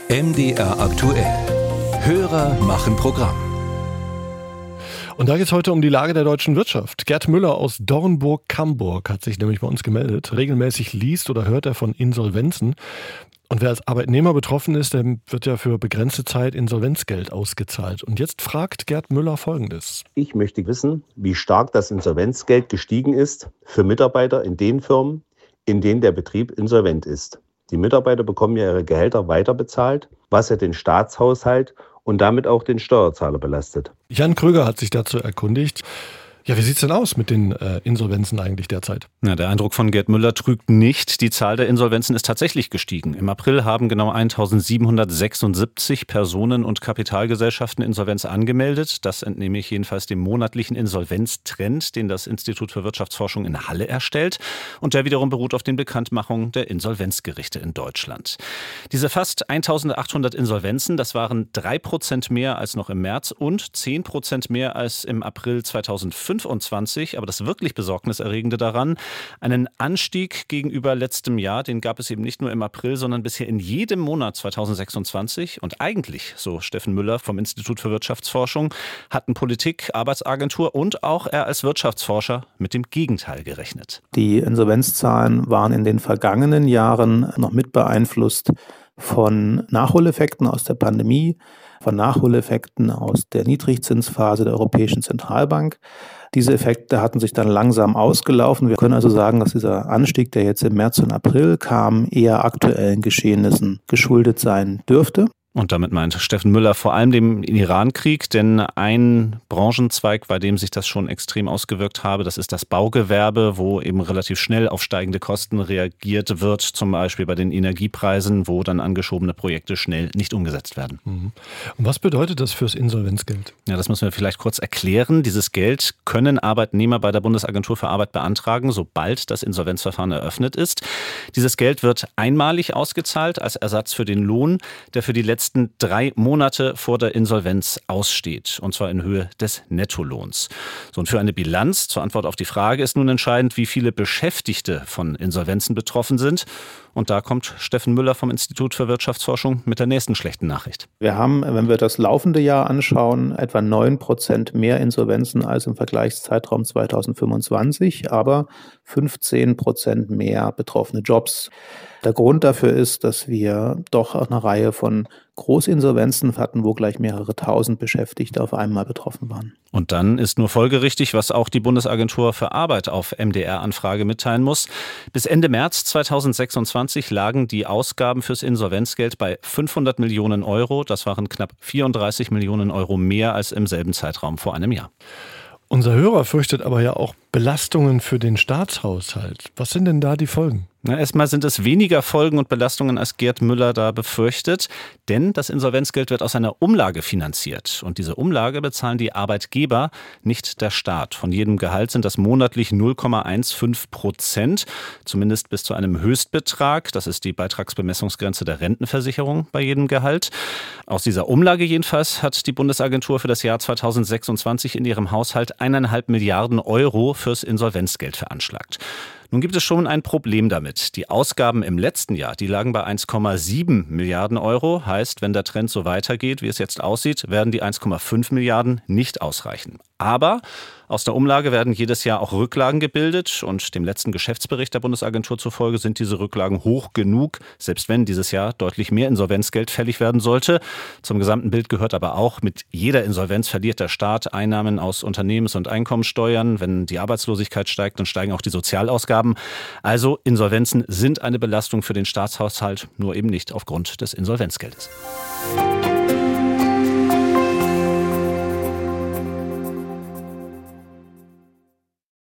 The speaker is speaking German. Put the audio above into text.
MDR aktuell. Hörer machen Programm. Und da geht es heute um die Lage der deutschen Wirtschaft. Gerd Müller aus Dornburg-Camburg hat sich nämlich bei uns gemeldet. Regelmäßig liest oder hört er von Insolvenzen. Und wer als Arbeitnehmer betroffen ist, dem wird ja für begrenzte Zeit Insolvenzgeld ausgezahlt. Und jetzt fragt Gerd Müller Folgendes. Ich möchte wissen, wie stark das Insolvenzgeld gestiegen ist für Mitarbeiter in den Firmen, in denen der Betrieb insolvent ist. Die Mitarbeiter bekommen ja ihre Gehälter weiterbezahlt, was ja den Staatshaushalt und damit auch den Steuerzahler belastet. Jan Krüger hat sich dazu erkundigt. Ja, wie sieht's denn aus mit den Insolvenzen eigentlich derzeit? Ja, der Eindruck von Gerd Müller trügt nicht. Die Zahl der Insolvenzen ist tatsächlich gestiegen. Im April haben genau 1776 Personen und Kapitalgesellschaften Insolvenz angemeldet. Das entnehme ich jedenfalls dem monatlichen Insolvenztrend, den das Institut für Wirtschaftsforschung in Halle erstellt. Und der wiederum beruht auf den Bekanntmachungen der Insolvenzgerichte in Deutschland. Diese fast 1800 Insolvenzen, das waren 3% mehr als noch im März und 10% mehr als im April 2025. Aber das wirklich Besorgniserregende daran, einen Anstieg gegenüber letztem Jahr, den gab es eben nicht nur im April, sondern bisher in jedem Monat 2026. Und eigentlich, so Steffen Müller vom Institut für Wirtschaftsforschung, hatten Politik, Arbeitsagentur und auch er als Wirtschaftsforscher mit dem Gegenteil gerechnet. Die Insolvenzzahlen waren in den vergangenen Jahren noch mit beeinflusst von Nachholeffekten aus der Pandemie, von Nachholeffekten aus der Niedrigzinsphase der Europäischen Zentralbank. Diese Effekte hatten sich dann langsam ausgelaufen. Wir können also sagen, dass dieser Anstieg, der jetzt im März und April kam, eher aktuellen Geschehnissen geschuldet sein dürfte. Und damit meint Steffen Müller vor allem den Irankrieg, denn ein Branchenzweig, bei dem sich das schon extrem ausgewirkt habe, das ist das Baugewerbe, wo eben relativ schnell auf steigende Kosten reagiert wird, zum Beispiel bei den Energiepreisen, wo dann angeschobene Projekte schnell nicht umgesetzt werden. Und was bedeutet das fürs Insolvenzgeld? Ja, das müssen wir vielleicht kurz erklären. Dieses Geld können Arbeitnehmer bei der Bundesagentur für Arbeit beantragen, sobald das Insolvenzverfahren eröffnet ist. Dieses Geld wird einmalig ausgezahlt als Ersatz für den Lohn, der für die letzten 3 Monate vor der Insolvenz aussteht, und zwar in Höhe des Nettolohns. So, und für eine Bilanz zur Antwort auf die Frage ist nun entscheidend, wie viele Beschäftigte von Insolvenzen betroffen sind. Und da kommt Steffen Müller vom Institut für Wirtschaftsforschung mit der nächsten schlechten Nachricht. Wir haben, wenn wir das laufende Jahr anschauen, etwa 9% mehr Insolvenzen als im Vergleichszeitraum 2025, aber 15% mehr betroffene Jobs. Der Grund dafür ist, dass wir doch eine Reihe von Großinsolvenzen hatten, wo gleich mehrere tausend Beschäftigte auf einmal betroffen waren. Und dann ist nur folgerichtig, was auch die Bundesagentur für Arbeit auf MDR-Anfrage mitteilen muss. Bis Ende März 2026 lagen die Ausgaben fürs Insolvenzgeld bei 500 Millionen Euro. Das waren knapp 34 Millionen Euro mehr als im selben Zeitraum vor einem Jahr. Unser Hörer fürchtet aber ja auch Belastungen für den Staatshaushalt. Was sind denn da die Folgen? Erstmal sind es weniger Folgen und Belastungen, als Gerd Müller da befürchtet, denn das Insolvenzgeld wird aus einer Umlage finanziert. Und diese Umlage bezahlen die Arbeitgeber, nicht der Staat. Von jedem Gehalt sind das monatlich 0,15%, zumindest bis zu einem Höchstbetrag. Das ist die Beitragsbemessungsgrenze der Rentenversicherung bei jedem Gehalt. Aus dieser Umlage jedenfalls hat die Bundesagentur für das Jahr 2026 in ihrem Haushalt 1,5 Milliarden Euro fürs Insolvenzgeld veranschlagt. Nun gibt es schon ein Problem damit. Die Ausgaben im letzten Jahr, die lagen bei 1,7 Milliarden Euro. Heißt, wenn der Trend so weitergeht, wie es jetzt aussieht, werden die 1,5 Milliarden nicht ausreichen. Aber aus der Umlage werden jedes Jahr auch Rücklagen gebildet und dem letzten Geschäftsbericht der Bundesagentur zufolge sind diese Rücklagen hoch genug, selbst wenn dieses Jahr deutlich mehr Insolvenzgeld fällig werden sollte. Zum gesamten Bild gehört aber auch, mit jeder Insolvenz verliert der Staat Einnahmen aus Unternehmens- und Einkommensteuern. Wenn die Arbeitslosigkeit steigt, dann steigen auch die Sozialausgaben. Also Insolvenzen sind eine Belastung für den Staatshaushalt, nur eben nicht aufgrund des Insolvenzgeldes.